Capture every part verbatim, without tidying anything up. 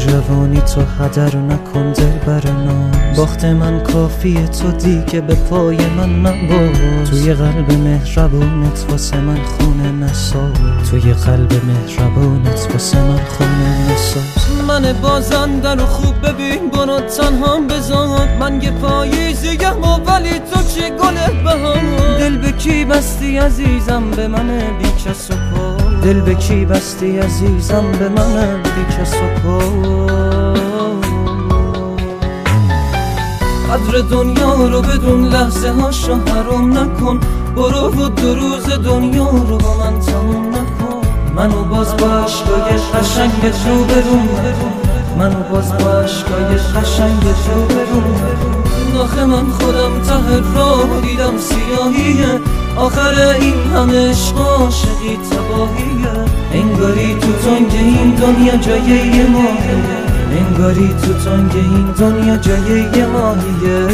جوانی تو هدر نکن دل بر نام، باخت من کافیه تو دیگه به پای من نباز. توی قلب مهربونت واسه من خونه نساز، توی قلب مهربونت واسه من خونه نساز. من بازنده رو خوب ببین برو تنها بذار، من یه پاییزیم و ولی تو چه گل بهار. دل به کی بستی عزیزم به من بی کس و پا، دل به کی بستی عزیزم به من بی کس و پا. قدر دنیا رو بدون لحظه هاشو حرام نکن، برو و دو روز دنیا رو با من تموم نکن. منو باز با عشقای قشنگ رو برون، منو باز با عشقای قشنگ رو برون. آخه من خودم ته راه دیدم سیاهیه، آخر این همه عشق عاشقی تباهیه. انگاری تو تنگ این دنیا جای یه ماهیه، انگاری تو تنگ این دنیا جای یه ماهیه.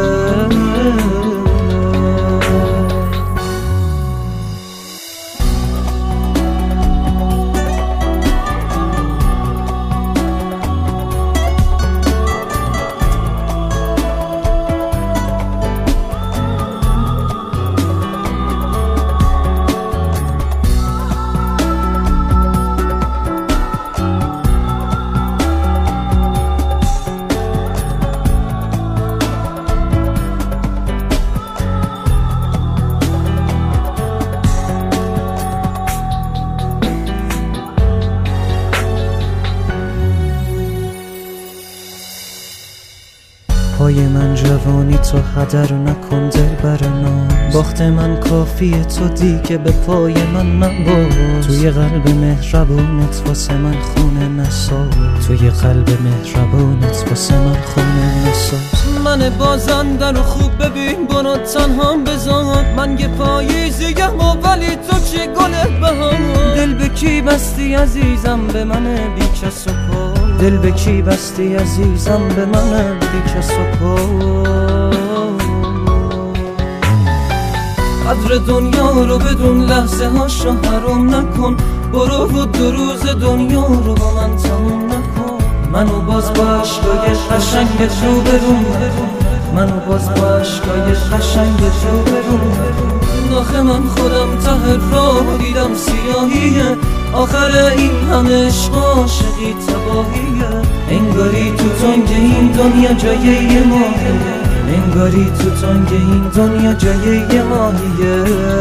پای من جوانی تو هدر نکن دل بر نام، باخت من کافیه تو دیگه به پای من نباز. توی قلب مهربونت واسه من خونه نساز، توی قلب مهربونت واسه من خونه نساز. من بازنده رو خوب ببین برو تنها بذار، من یه پاییزیم و ولی تو چه گل بهار. دل به کی بستی عزیزم به من بی کس و پا، دل به کی بستی عزیزم به من بی کس و پا. قدر دنیا رو بدون لحظه هاشو حرام نکن، برو و دو روز دنیا رو با من تموم نکن. منو باز با عشقای قشنگ رو برون، منو باز با عشقای قشنگ رو برون. آخه من خودم ته راه دیدم سیاهیه، آخر این همه عشق عاشقی تباهیه. انگاری تو تنگ این دنیا جای یه ماهیه، انگاری تو تنگ این دنیا جای یه ماهیه.